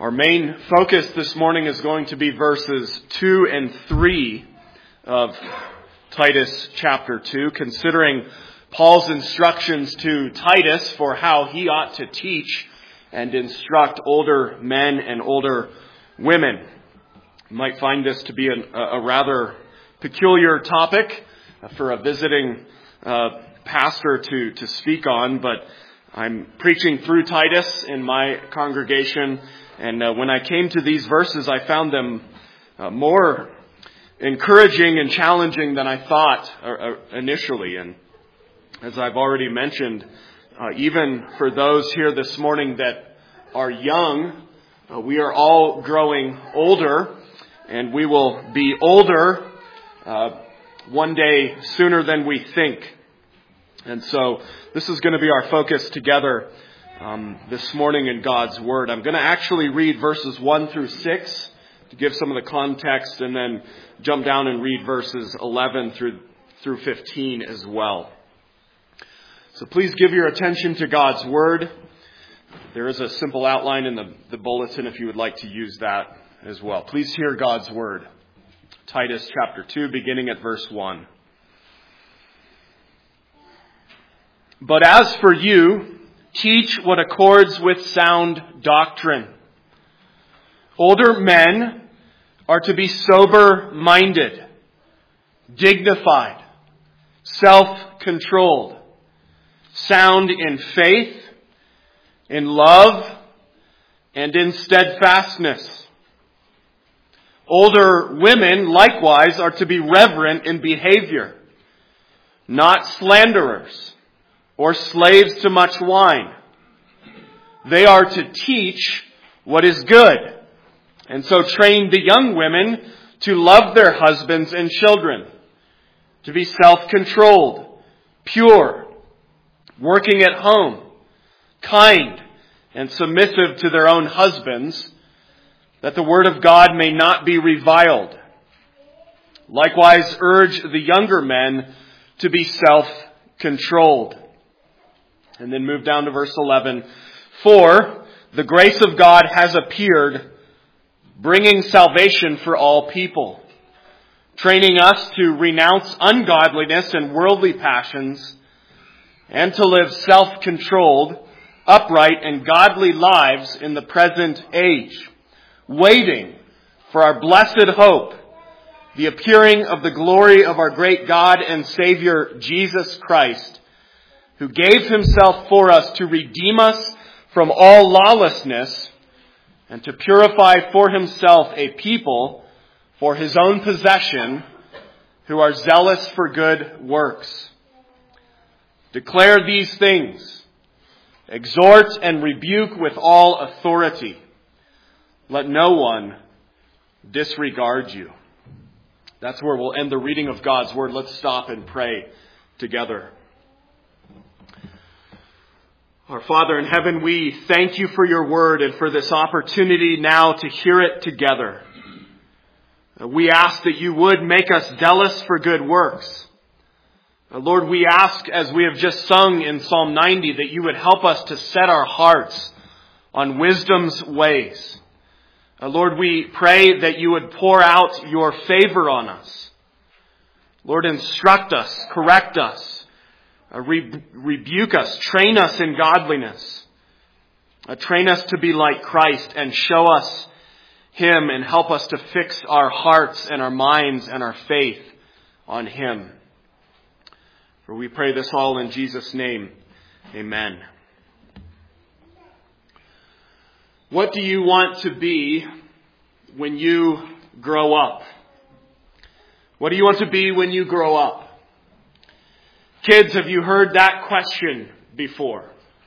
Our main focus this morning is going to be verses 2 and 3 of Titus chapter 2, considering Paul's instructions to Titus for how he ought to teach and instruct older men and older women. You might find this to be a rather peculiar topic for a visiting pastor to speak on, but I'm preaching through Titus in my congregation, and when I came to these verses, I found them more encouraging and challenging than I thought initially. And as I've already mentioned, even for those here this morning that are young, we are all growing older, and we will be older one day sooner than we think. And so this is going to be our focus together this morning in God's Word. I'm going to actually read verses 1 through 6 to give some of the context, and then jump down and read verses 11 through 15 as well. So please give your attention to God's Word. There is a simple outline in the bulletin if you would like to use that as well. Please hear God's Word. Titus chapter 2, beginning at verse 1. But as for you, teach what accords with sound doctrine. Older men are to be sober-minded, dignified, self-controlled, sound in faith, in love, and in steadfastness. Older women, likewise, are to be reverent in behavior, not slanderers, or slaves to much wine. They are to teach what is good, and so train the young women to love their husbands and children, to be self-controlled, pure, working at home, kind, and submissive to their own husbands, that the word of God may not be reviled. Likewise, urge the younger men to be self-controlled. And then move down to verse 11. For the grace of God has appeared, bringing salvation for all people, training us to renounce ungodliness and worldly passions, and to live self-controlled, upright, and godly lives in the present age, waiting for our blessed hope, the appearing of the glory of our great God and Savior, Jesus Christ, who gave himself for us to redeem us from all lawlessness and to purify for himself a people for his own possession who are zealous for good works. Declare these things, exhort and rebuke with all authority. Let no one disregard you. That's where we'll end the reading of God's Word. Let's stop and pray together. Our Father in heaven, we thank you for your word and for this opportunity now to hear it together. We ask that you would make us zealous for good works. Lord, we ask, as we have just sung in Psalm 90, that you would help us to set our hearts on wisdom's ways. Lord, we pray that you would pour out your favor on us. Lord, instruct us, correct us. Rebuke us, train us in godliness. Train us to be like Christ and show us him and help us to fix our hearts and our minds and our faith on him. For we pray this all in Jesus' name. Amen. What do you want to be when you grow up? What do you want to be when you grow up? Kids, have you heard that question before?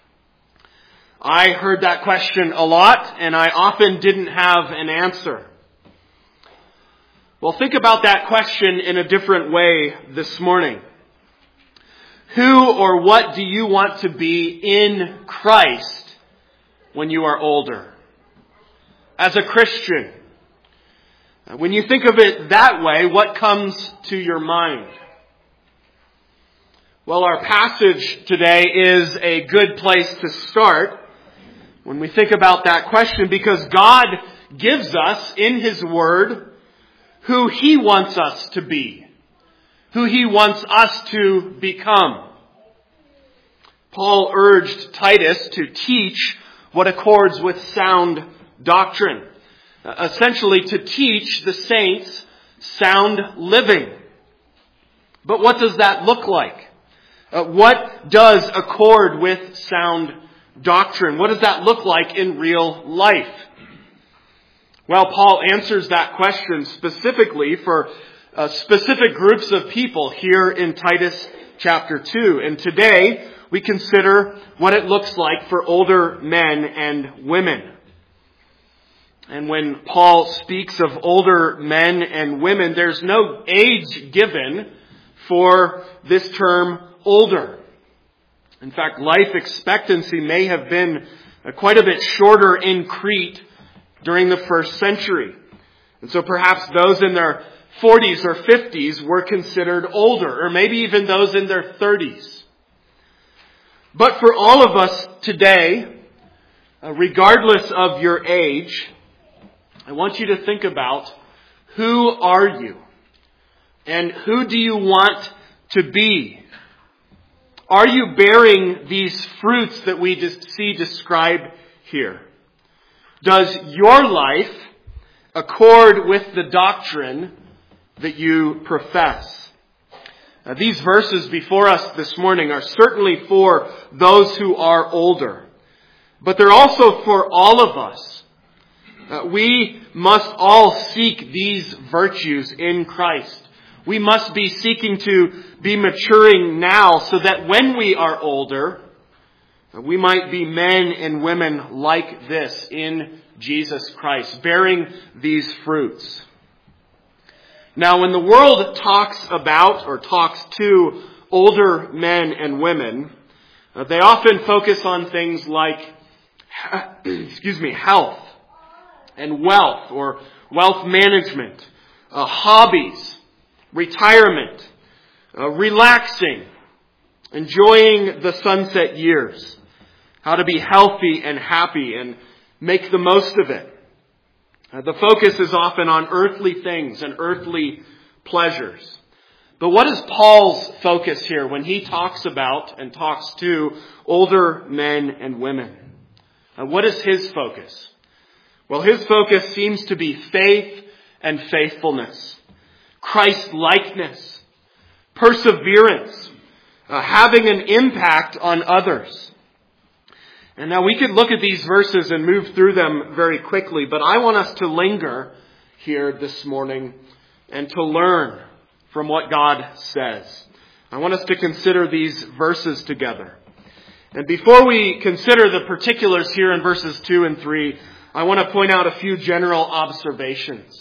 I heard that question a lot, and I often didn't have an answer. Well, think about that question in a different way this morning. Who or what do you want to be in Christ when you are older? As a Christian, when you think of it that way, what comes to your mind? Well, our passage today is a good place to start when we think about that question, because God gives us in His Word who He wants us to be, who He wants us to become. Paul urged Titus to teach what accords with sound doctrine, essentially to teach the saints sound living. But what does that look like? What does accord with sound doctrine? What does that look like in real life? Well, Paul answers that question specifically for specific groups of people here in Titus chapter 2. And today we consider what it looks like for older men and women. And when Paul speaks of older men and women, there's no age given for this term older. In fact, life expectancy may have been quite a bit shorter in Crete during the first century. And so perhaps those in their 40s or 50s were considered older, or maybe even those in their 30s. But for all of us today, regardless of your age, I want you to think about who are you and who do you want to be? Are you bearing these fruits that we see described here? Does your life accord with the doctrine that you profess? These verses before us this morning are certainly for those who are older, but they're also for all of us. We must all seek these virtues in Christ. We must be seeking to be maturing now so that when we are older, we might be men and women like this in Jesus Christ, bearing these fruits. Now, when the world talks about or talks to older men and women, they often focus on things like, health and wealth or wealth management, hobbies, retirement, relaxing, enjoying the sunset years, how to be healthy and happy and make the most of it. The focus is often on earthly things and earthly pleasures. But what is Paul's focus here when he talks about and talks to older men and women? What is his focus? Well, his focus seems to be faith and faithfulness, Christ-likeness, perseverance, having an impact on others. And now we could look at these verses and move through them very quickly, but I want us to linger here this morning and to learn from what God says. I want us to consider these verses together. And before we consider the particulars here in verses 2 and 3, I want to point out a few general observations.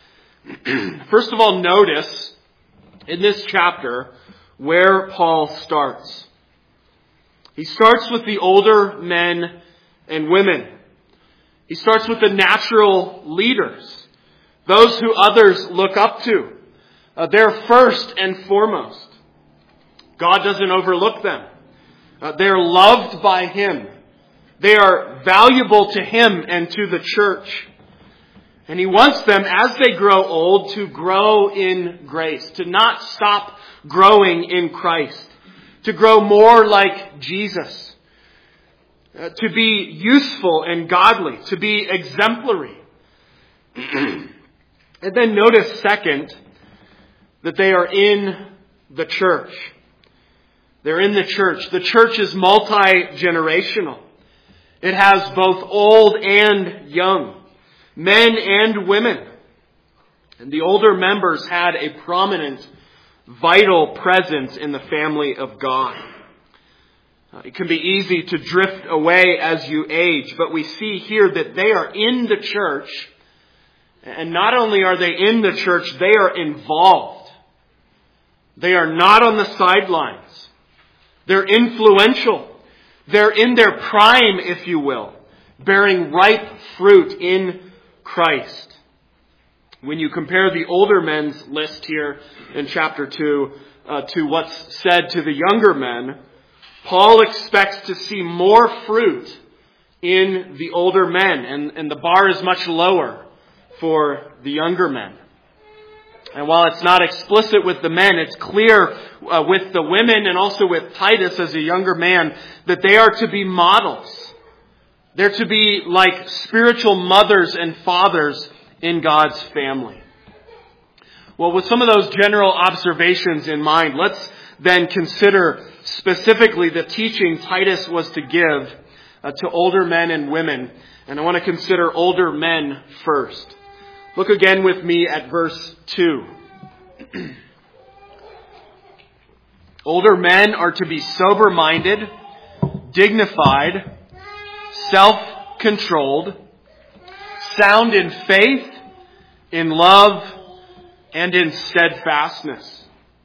First of all, notice in this chapter where Paul starts. He starts with the older men and women. He starts with the natural leaders, those who others look up to. They're first and foremost. God doesn't overlook them. They're loved by Him. They are valuable to Him and to the church. And He wants them, as they grow old, to grow in grace, to not stop growing in Christ, to grow more like Jesus, to be useful and godly, to be exemplary. And then notice, second, that they are in the church. They're in the church. The church is multi-generational. It has both old and young, men and women. And the older members had a prominent, vital presence in the family of God. It can be easy to drift away as you age, but we see here that they are in the church. And not only are they in the church, they are involved. They are not on the sidelines. They're influential. They're in their prime, if you will, bearing ripe fruit in Christ. When you compare the older men's list here in chapter 2 to what's said to the younger men, Paul expects to see more fruit in the older men, and the bar is much lower for the younger men. And while it's not explicit with the men, it's clear with the women and also with Titus as a younger man that they are to be models. They're to be like spiritual mothers and fathers in God's family. Well, with some of those general observations in mind, let's then consider specifically the teaching Titus was to give to older men and women. And I want to consider older men first. Look again with me at verse 2. Older men are to be sober-minded, dignified, self-controlled, sound in faith, in love, and in steadfastness.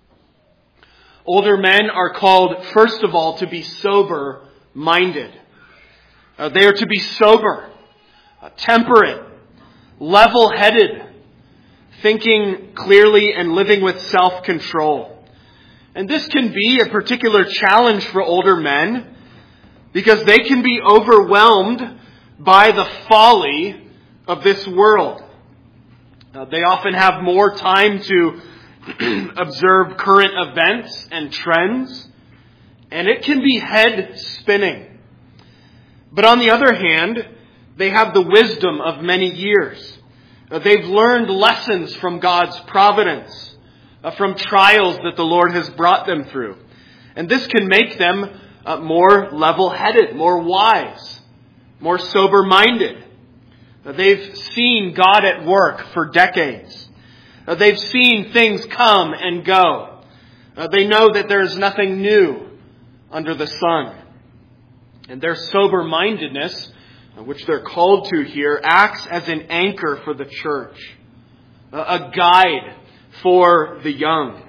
Older men are called, first of all, to be sober-minded. They are to be sober, temperate, level-headed, thinking clearly and living with self-control. And this can be a particular challenge for older men because they can be overwhelmed by the folly of this world. They often have more time to observe current events and trends, and it can be head spinning. But on the other hand, they have the wisdom of many years. They've learned lessons from God's providence, from trials that the Lord has brought them through. And this can make them more level-headed, more wise, more sober-minded. They've seen God at work for decades. They've seen things come and go. They know that there is nothing new under the sun. And their sober-mindedness, which they're called to here, acts as an anchor for the church, a guide for the young.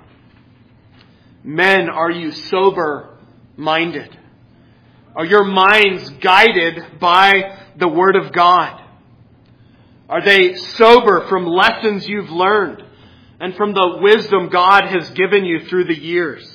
Men, are you sober-minded? Are your minds guided by the Word of God? Are they sober from lessons you've learned and from the wisdom God has given you through the years?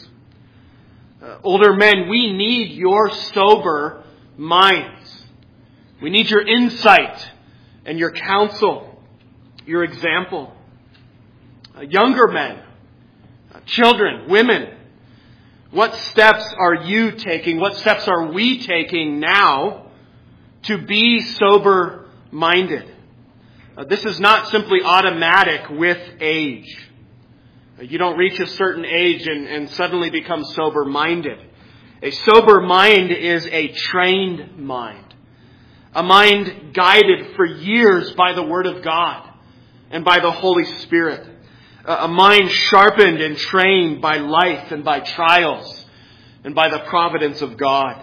Older men, we need your sober minds. We need your insight and your counsel, your example. Younger men, children, women, what steps are you taking? What steps are we taking now to be sober-minded? This is not simply automatic with age. You don't reach a certain age and suddenly become sober-minded. A sober mind is a trained mind. A mind guided for years by the Word of God and by the Holy Spirit. A mind sharpened and trained by life and by trials and by the providence of God.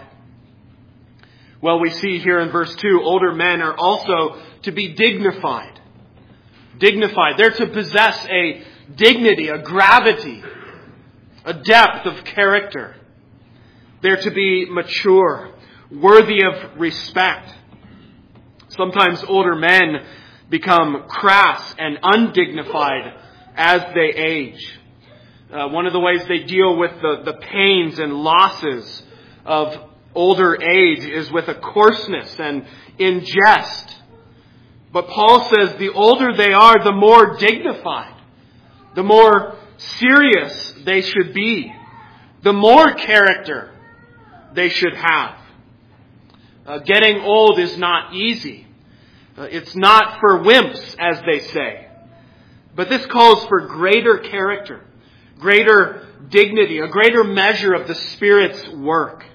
Well, we see here in verse 2, older men are also to be dignified. Dignified. They're to possess a dignity, a gravity, a depth of character. They're to be mature, worthy of respect. Sometimes older men become crass and undignified as they age. One of the ways they deal with the pains and losses of older age is with a coarseness and in jest. But Paul says the older they are, the more dignified, the more serious they should be, the more character they should have. Getting old is not easy. It's not for wimps, as they say. But this calls for greater character, greater dignity, a greater measure of the Spirit's work.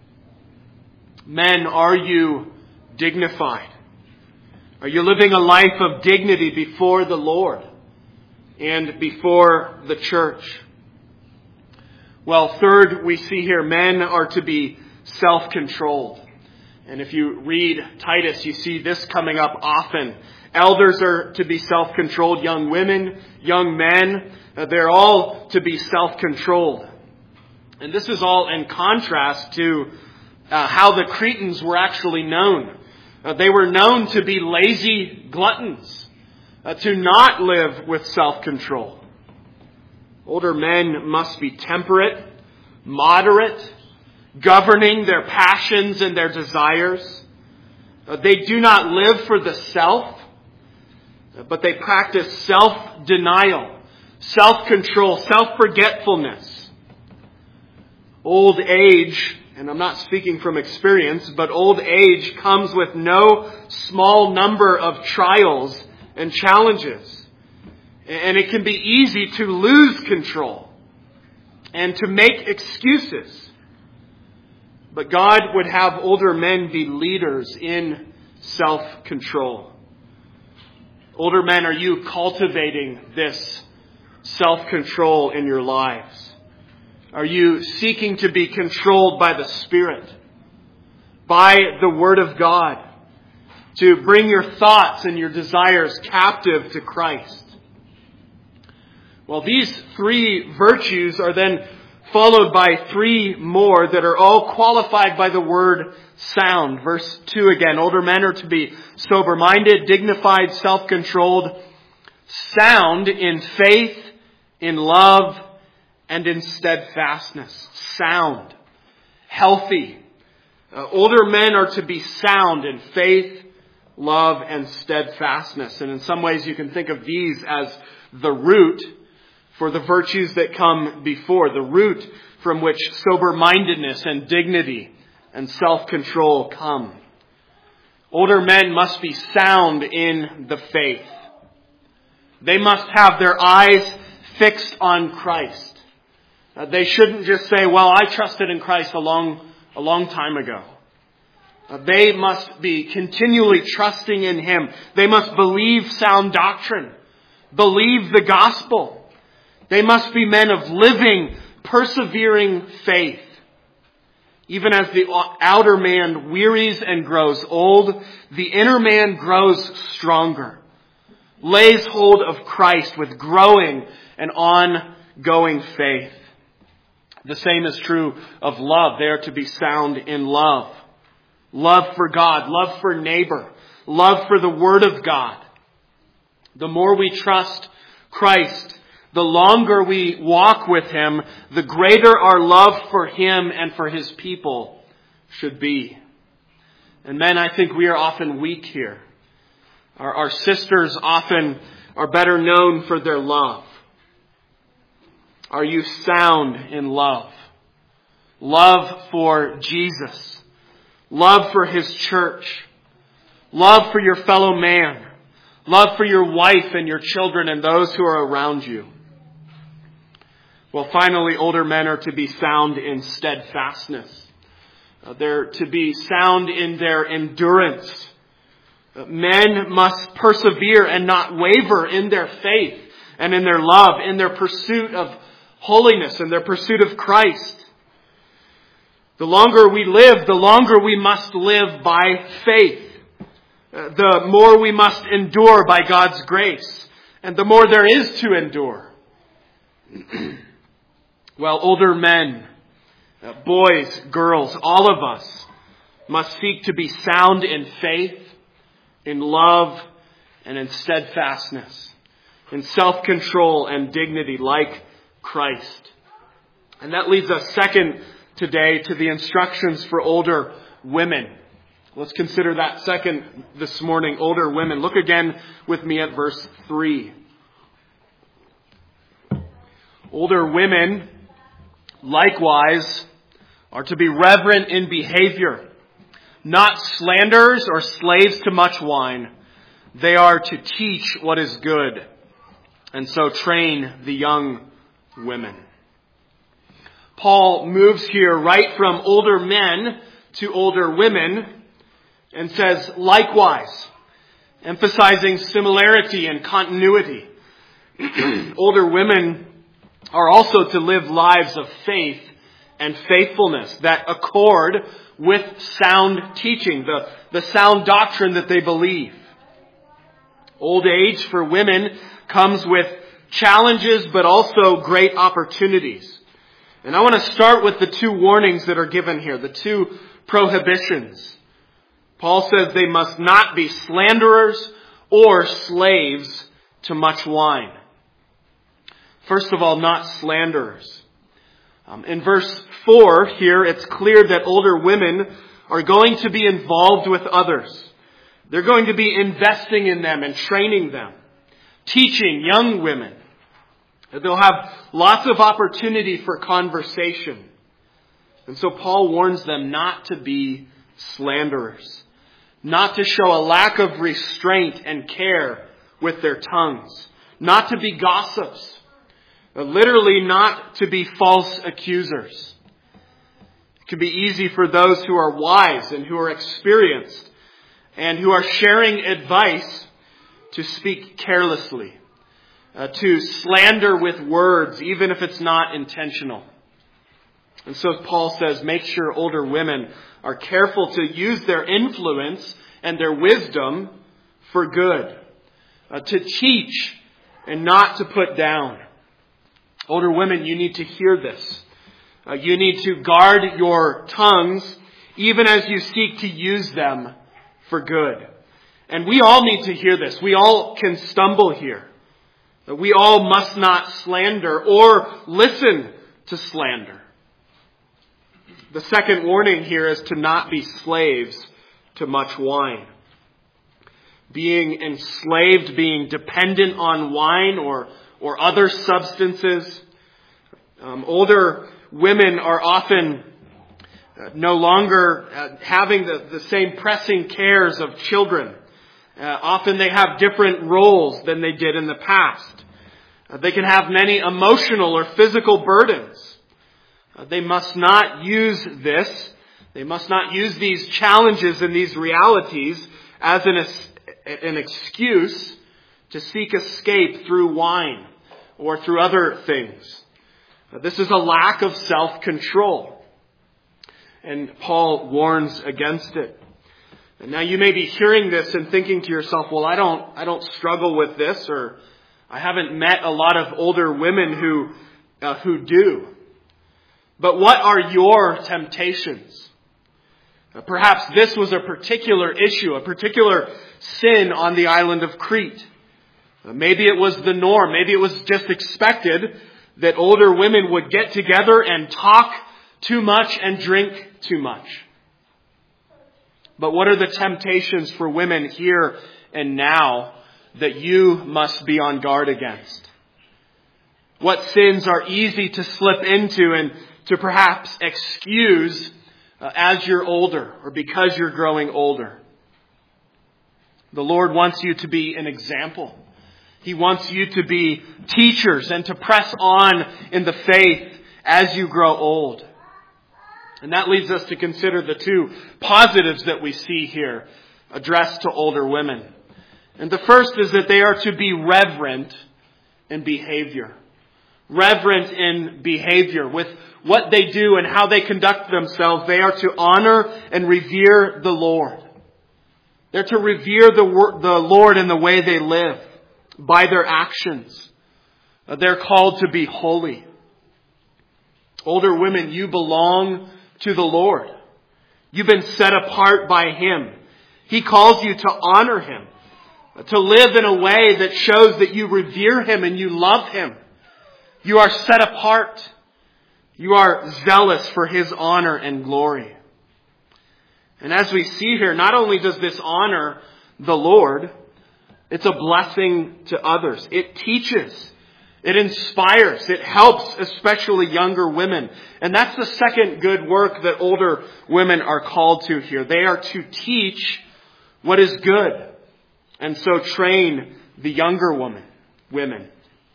Men, are you dignified? Are you living a life of dignity before the Lord and before the church? Well, third, we see here men are to be self-controlled. And if you read Titus, you see this coming up often. Elders are to be self-controlled. Young women, young men, they're all to be self-controlled. And this is all in contrast to how the Cretans were actually known. They were known to be lazy gluttons, to not live with self-control. Older men must be temperate, moderate, governing their passions and their desires. They do not live for the self, but they practice self-denial, self-control, self-forgetfulness. Old age, and I'm not speaking from experience, but old age comes with no small number of trials and challenges. And it can be easy to lose control and to make excuses. But God would have older men be leaders in self-control. Older men, are you cultivating this self-control in your lives? Are you seeking to be controlled by the Spirit, by the Word of God, to bring your thoughts and your desires captive to Christ? Well, these three virtues are then followed by three more that are all qualified by the word sound. Verse 2 again, older men are to be sober-minded, dignified, self-controlled, sound in faith, in love, and in steadfastness. Sound. Healthy. Older men are to be sound in faith, love, and steadfastness. And in some ways you can think of these as the root for the virtues that come before. The root from which sober-mindedness and dignity and self-control come. Older men must be sound in the faith. They must have their eyes fixed on Christ. They shouldn't just say, well, I trusted in Christ a long time ago. They must be continually trusting in Him. They must believe sound doctrine. Believe the gospel. They must be men of living, persevering faith. Even as the outer man wearies and grows old, the inner man grows stronger. Lays hold of Christ with growing and ongoing faith. The same is true of love. They are to be sound in love. Love for God, love for neighbor, love for the Word of God. The more we trust Christ, the longer we walk with Him, the greater our love for Him and for His people should be. And men, I think we are often weak here. Our sisters often are better known for their love. Are you sound in love? Love for Jesus. Love for His church. Love for your fellow man. Love for your wife and your children and those who are around you. Well, finally, older men are to be sound in steadfastness. They're to be sound in their endurance. Men must persevere and not waver in their faith and in their love, in their pursuit of holiness and their pursuit of Christ. The longer we live, the longer we must live by faith. The more we must endure by God's grace. And the more there is to endure. Well, older men, boys, girls, all of us must seek to be sound in faith, in love, and in steadfastness, in self-control and dignity like Christ. And that leads us second today to the instructions for older women. Let's consider that second this morning, older women. Look again with me at verse 3. Older women, likewise, are to be reverent in behavior, not slanderers or slaves to much wine. They are to teach what is good, and so train the young women. Paul moves here right from older men to older women and says, likewise, emphasizing similarity and continuity. Older women are also to live lives of faith and faithfulness that accord with sound teaching, the sound doctrine that they believe. Old age for women comes with challenges but also great opportunities. And I want to start with the two warnings that are given here, the two prohibitions. Paul says they must not be slanderers or slaves to much wine. First of all, not slanderers. In verse 4 here, it's clear that older women are going to be involved with others. They're going to be investing in them and training them, teaching young women. They'll have lots of opportunity for conversation. And so Paul warns them not to be slanderers, not to show a lack of restraint and care with their tongues, not to be gossips, literally not to be false accusers. It can be easy for those who are wise and who are experienced and who are sharing advice to speak carelessly, to slander with words, even if it's not intentional. And so Paul says, make sure older women are careful to use their influence and their wisdom for good, to teach and not to put down. Older women, you need to hear this. You need to guard your tongues even as you seek to use them for good. And we all need to hear this. We all can stumble here. We all must not slander or listen to slander. The second warning here is to not be slaves to much wine. Being enslaved, being dependent on wine or other substances. Older women are often no longer having the same pressing cares of children. Often they have different roles than they did in the past. They can have many emotional or physical burdens. They must not use this. They must not use these challenges and these realities as an excuse to seek escape through wine or through other things. This is a lack of self-control. And Paul warns against it. And now you may be hearing this and thinking to yourself, well, I don't struggle with this, or I haven't met a lot of older women who do. But what are your temptations? Perhaps this was a particular issue, a particular sin on the island of Crete. Maybe it was the norm. Maybe it was just expected that older women would get together and talk too much and drink too much. But what are the temptations for women here and now that you must be on guard against? What sins are easy to slip into and to perhaps excuse as you're older or because you're growing older? The Lord wants you to be an example. He wants you to be teachers and to press on in the faith as you grow old. And that leads us to consider the two positives that we see here addressed to older women. And the first is that they are to be reverent in behavior. Reverent in behavior. With what they do and how they conduct themselves, they are to honor and revere the Lord. They're to revere the Lord in the way they live, by their actions. They're called to be holy. Older women, you belong to the Lord. You've been set apart by Him. He calls you to honor Him, to live in a way that shows that you revere Him and you love Him. You are set apart. You are zealous for His honor and glory. And as we see here, not only does this honor the Lord, it's a blessing to others. It teaches. It inspires. It helps, especially younger women. And that's the second good work that older women are called to here. They are to teach what is good, and so train the younger women.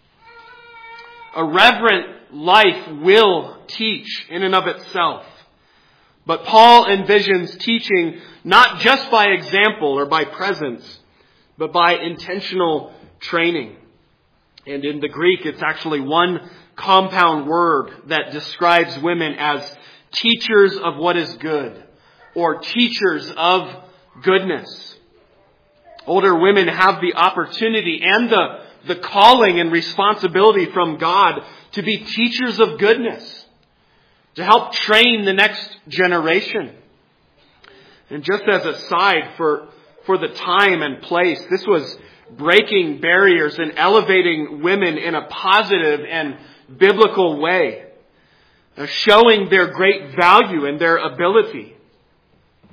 A reverent life will teach in and of itself. But Paul envisions teaching not just by example or by presence, but by intentional training. And in the Greek, it's actually one compound word that describes women as teachers of what is good, or teachers of goodness. Older women have the opportunity and the calling and responsibility from God to be teachers of goodness, to help train the next generation. And just as a side for the time and place, this was breaking barriers and elevating women in a positive and biblical way, showing their great value and their ability.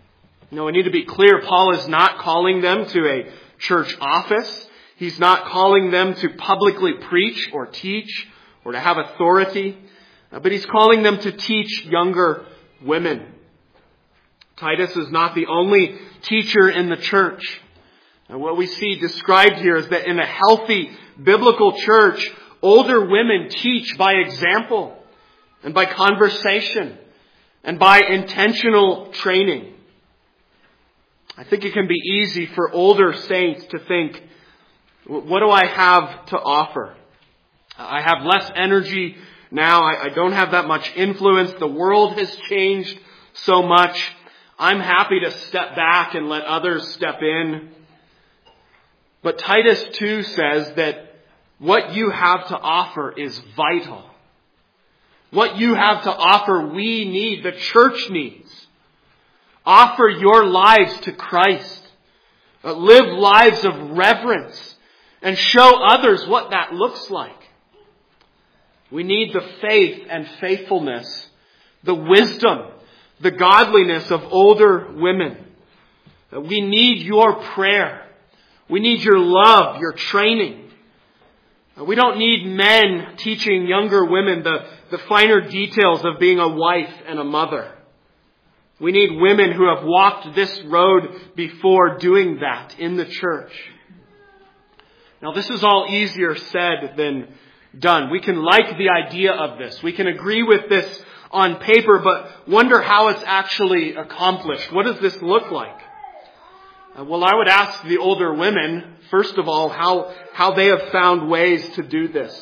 We need to be clear. Paul is not calling them to a church office. He's not calling them to publicly preach or teach or to have authority. But he's calling them to teach younger women. Titus is not the only teacher in the church. What we see described here is that in a healthy biblical church, older women teach by example and by conversation and by intentional training. I think it can be easy for older saints to think, what do I have to offer? I have less energy now. I don't have that much influence. The world has changed so much. I'm happy to step back and let others step in. But Titus 2 says that what you have to offer is vital. What you have to offer, we need, the church needs. Offer your lives to Christ. Live lives of reverence and show others what that looks like. We need the faith and faithfulness, the wisdom, the godliness of older women. We need your prayer. We need your love, your training. We don't need men teaching younger women the finer details of being a wife and a mother. We need women who have walked this road before doing that in the church. Now, this is all easier said than done. We can like the idea of this. We can agree with this on paper, but wonder how it's actually accomplished. What does this look like? Well, I would ask the older women, first of all, how they have found ways to do this.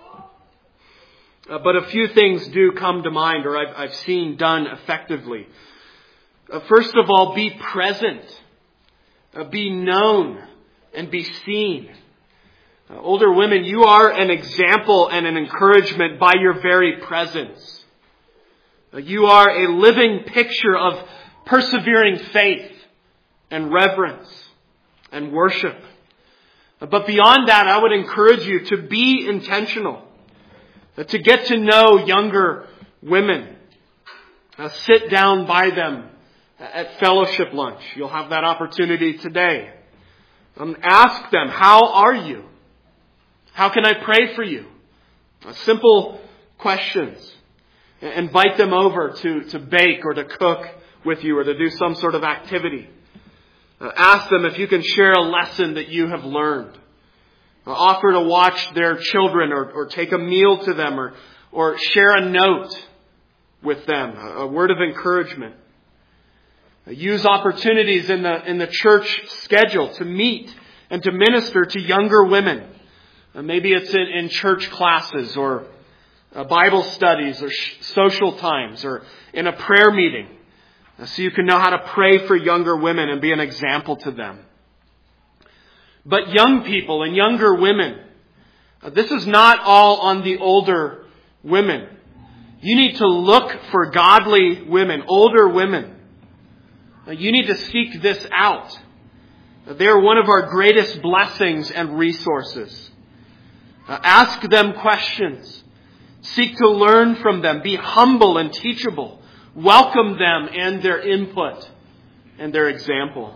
But a few things do come to mind, or I've seen done effectively. First of all, be present, be known, and be seen. Older women, you are an example and an encouragement by your very presence. You are a living picture of persevering faith and reverence and worship. But beyond that, I would encourage you to be intentional, to get to know younger women. Sit down by them at fellowship lunch. You'll have that opportunity today. Ask them, how are you? How can I pray for you? Simple questions. Invite them over to bake or to cook with you or to do some sort of activity. Ask them if you can share a lesson that you have learned. Offer to watch their children or take a meal to them or share a note with them, a word of encouragement. Use opportunities in the church schedule to meet and to minister to younger women. Maybe it's in church classes or Bible studies or social times or in a prayer meeting. So you can know how to pray for younger women and be an example to them. But young people and younger women, this is not all on the older women. You need to look for godly women, older women. You need to seek this out. They are one of our greatest blessings and resources. Ask them questions. Seek to learn from them. Be humble and teachable. Welcome them and their input and their example.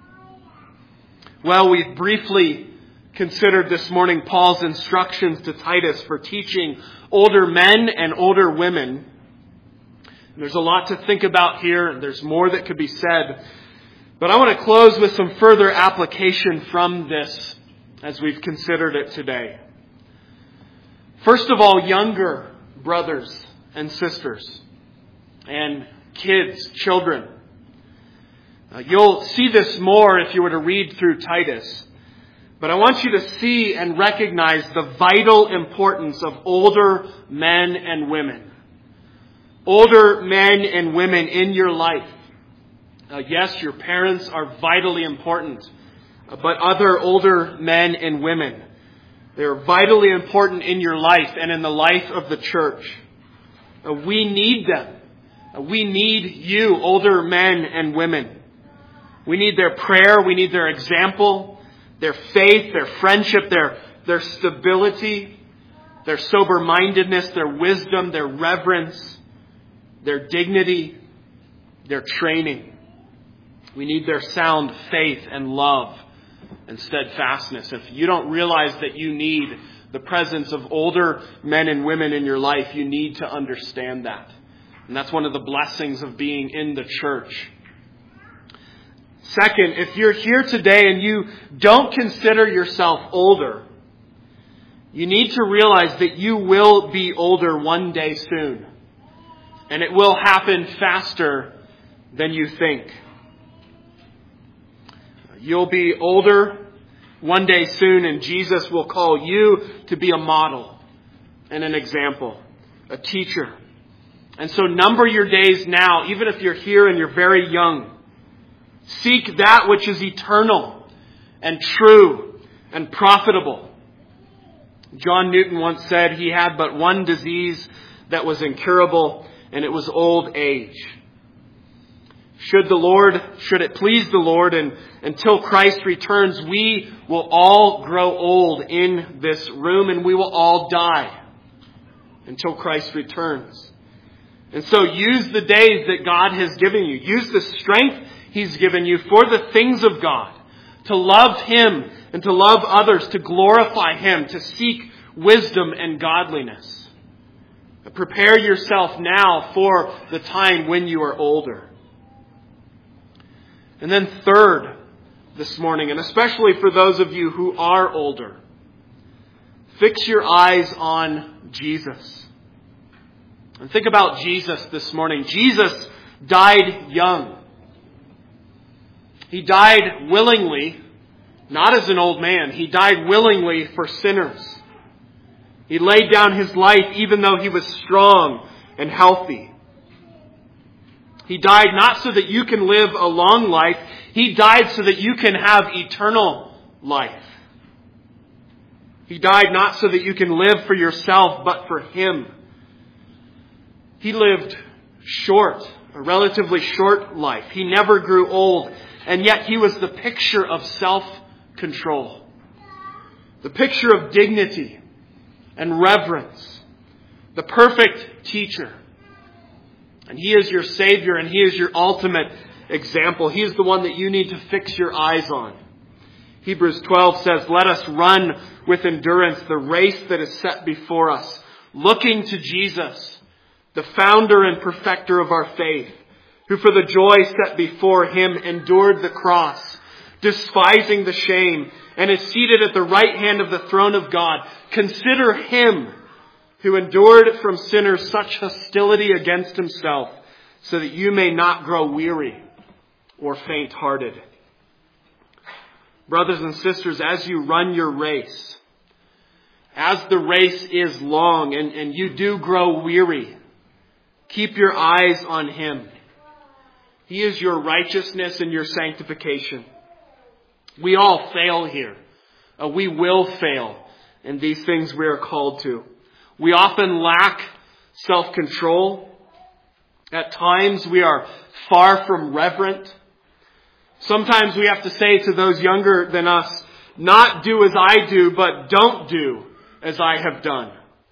Well, we've briefly considered this morning Paul's instructions to Titus for teaching older men and older women. And there's a lot to think about here, and there's more that could be said. But I want to close with some further application from this as we've considered it today. First of all, younger brothers and sisters and kids, children. You'll see this more if you were to read through Titus. But I want you to see and recognize the vital importance of older men and women. Older men and women in your life. Yes, your parents are vitally important, but other older men and women, they're vitally important in your life and in the life of the church. We need them. We need you, older men and women. We need their prayer. We need their example, their faith, their friendship, their stability, their sober-mindedness, their wisdom, their reverence, their dignity, their training. We need their sound faith and love and steadfastness. If you don't realize that you need the presence of older men and women in your life, you need to understand that. And that's one of the blessings of being in the church. Second, if you're here today and you don't consider yourself older, you need to realize that you will be older one day soon. And it will happen faster than you think. You'll be older one day soon, and Jesus will call you to be a model and an example, a teacher. And so number your days now, even if you're here and you're very young. Seek that which is eternal and true and profitable. John Newton once said he had but one disease that was incurable, and it was old age. Should it please the Lord, and until Christ returns, we will all grow old in this room, and we will all die until Christ returns. And so use the days that God has given you. Use the strength He's given you for the things of God, to love Him and to love others, to glorify Him, to seek wisdom and godliness. Prepare yourself now for the time when you are older. And then third, this morning, and especially for those of you who are older, fix your eyes on Jesus. And think about Jesus this morning. Jesus died young. He died willingly, not as an old man. He died willingly for sinners. He laid down His life even though He was strong and healthy. He died not so that you can live a long life. He died so that you can have eternal life. He died not so that you can live for yourself, but for Him. He lived a relatively short life. He never grew old. And yet He was the picture of self-control. The picture of dignity and reverence. The perfect teacher. And He is your Savior, and He is your ultimate example. He is the one that you need to fix your eyes on. Hebrews 12 says, "Let us run with endurance the race that is set before us, looking to Jesus, the founder and perfecter of our faith, who for the joy set before Him endured the cross, despising the shame, and is seated at the right hand of the throne of God. Consider Him who endured from sinners such hostility against Himself, so that you may not grow weary or faint-hearted." Brothers and sisters, as you run your race, as the race is long and you do grow weary, keep your eyes on Him. He is your righteousness and your sanctification. We all fail here. We will fail in these things we are called to. We often lack self-control. At times we are far from reverent. Sometimes we have to say to those younger than us, not do as I do, but don't do as I have done.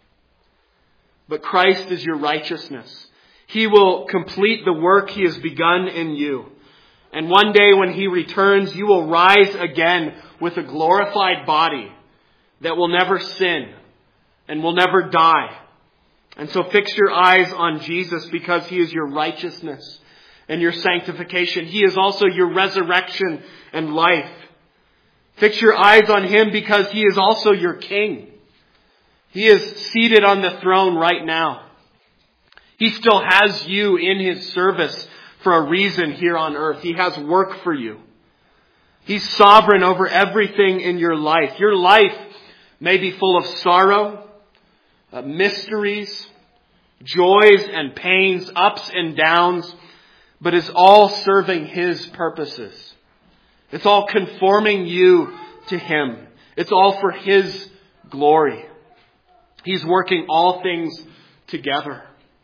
But Christ is your righteousness. He will complete the work He has begun in you. And one day when He returns, you will rise again with a glorified body that will never sin and will never die. And so fix your eyes on Jesus, because He is your righteousness and your sanctification. He is also your resurrection and life. Fix your eyes on Him because He is also your King. He is seated on the throne right now. He still has you in His service for a reason here on earth. He has work for you. He's sovereign over everything in your life. Your life may be full of sorrow, mysteries, joys and pains, ups and downs, but it's all serving His purposes. It's all conforming you to Him. It's all for His glory. He's working all things together.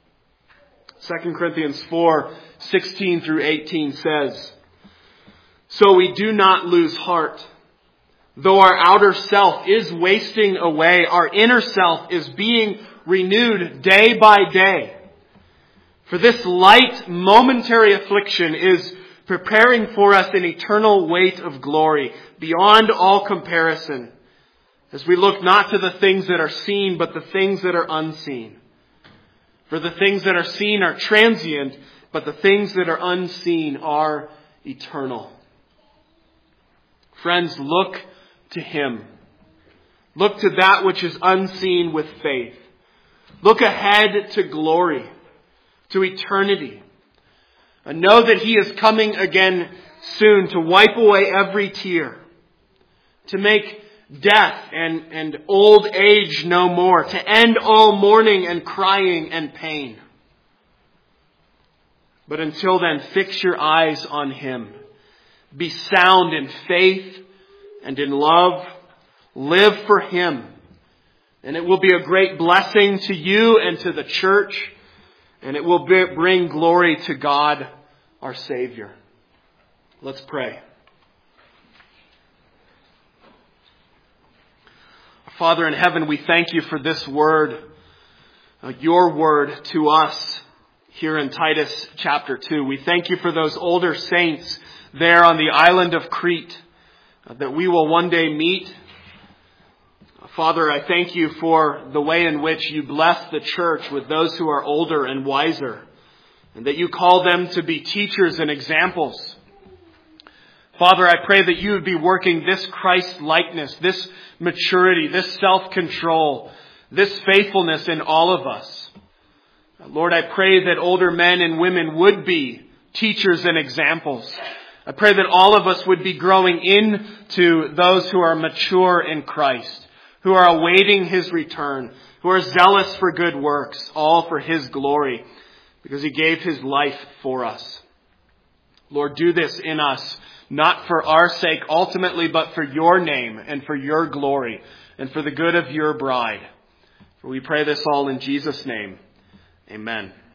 2 Corinthians 4:16 through 18 says, "So we do not lose heart. Though our outer self is wasting away, our inner self is being renewed day by day. For this light momentary affliction is preparing for us an eternal weight of glory beyond all comparison, as we look not to the things that are seen, but the things that are unseen. For the things that are seen are transient, but the things that are unseen are eternal. Friends, look to Him. Look to that which is unseen with faith. Look ahead to glory, to eternity. And know that He is coming again soon to wipe away every tear, to make death and old age no more, to end all mourning and crying and pain. But until then, fix your eyes on Him. Be sound in faith and in love. Live for Him. And it will be a great blessing to you and to the church. And it will bring glory to God, our Savior. Let's pray. Father in heaven, we thank You for this word, Your word to us here in Titus chapter 2. We thank You for those older saints there on the island of Crete that we will one day meet. Father, I thank You for the way in which You bless the church with those who are older and wiser, and that You call them to be teachers and examples. Father, I pray that You would be working this Christ-likeness, this maturity, this self-control, this faithfulness in all of us. Lord, I pray that older men and women would be teachers and examples. I pray that all of us would be growing into those who are mature in Christ, who are awaiting His return, who are zealous for good works, all for His glory, because He gave His life for us. Lord, do this in us, not for our sake ultimately, but for Your name and for Your glory and for the good of Your bride. For we pray this all in Jesus' name. Amen.